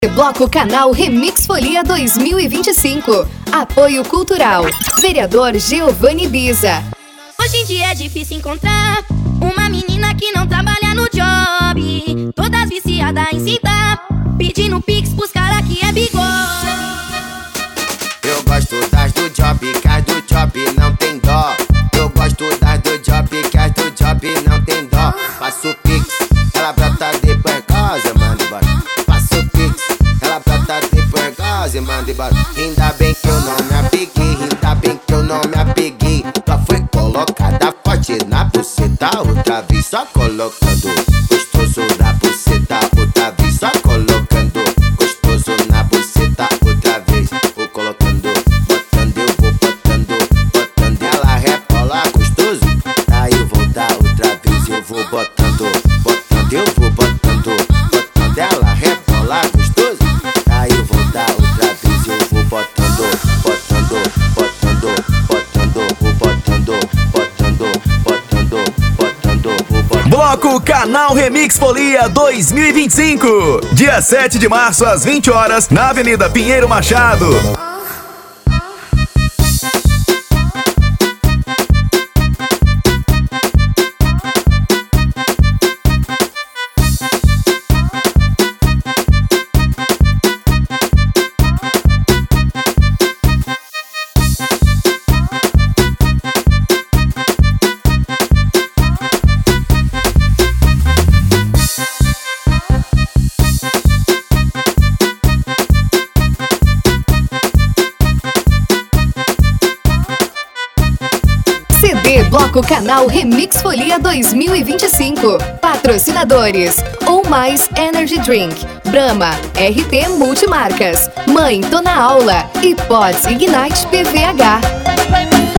Bloco Canal Remix Folia 2025. Apoio Cultural. Vereador Giovanni Biza. Hoje em dia é difícil encontrar uma menina que não trabalha no job, todas viciadas em cintar, pedindo pix pros cara que é bigode. Eu gosto das do job, que as do job não tem dó. Eu gosto das do job, que as do job não tem dó. Faço pix, ela brota depois casa, manda embora. Faço pix, ela brota depois casa, manda embora. Ainda bem que eu não me apeguei, ainda bem que eu não me apeguei. Só foi colocada forte na buceta, outra vez só colocando gostoso na buceta, outra vez só colocando gostoso na buceta, outra vez vou colocando, botando, eu vou botando, ela rebola gostoso. Aí eu vou dar outra vez, eu vou botando, eu vou botando, ela rebola gostoso. Aí eu vou dar outra vez, eu vou botando, vou botando. Bloco Canal Remix Folia 2025. Dia 7 de março às 20 horas na Avenida Pinheiro Machado. Bloco Canal Remix Folia 2025. Patrocinadores: Ou Mais Energy Drink, Brahma, RT Multimarcas, Mãe Tô na Aula e Pods Ignite PVH.